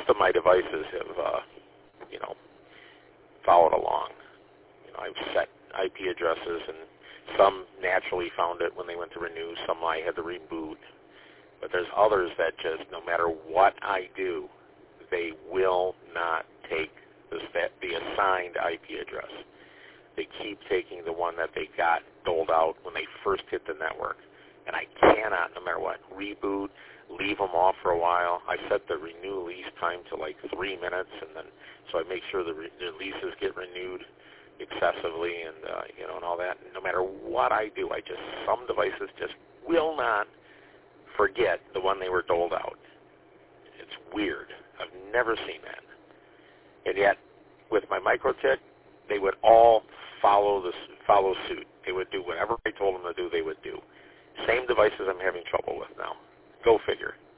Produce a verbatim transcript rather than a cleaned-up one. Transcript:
of my devices have, uh, you know, followed along. You know, I've set I P addresses, and some naturally found it when they went to renew. Some I had to reboot. But there's others that just, no matter what I do, they will not take the, the assigned I P address. They keep taking the one that they got doled out when they first hit the network. And I cannot, no matter what, reboot, leave them off for a while. I set the renew lease time to like three minutes, and then so I make sure the, re, the leases get renewed excessively, and uh, you know, and all that. No matter what I do, I just some devices just will not forget the one they were doled out. It's weird. I've never seen that. And yet, with my MikroTik, they would all follow this follow suit. They would do whatever I told them to do. They would do. Same devices I'm having trouble with now. Go figure.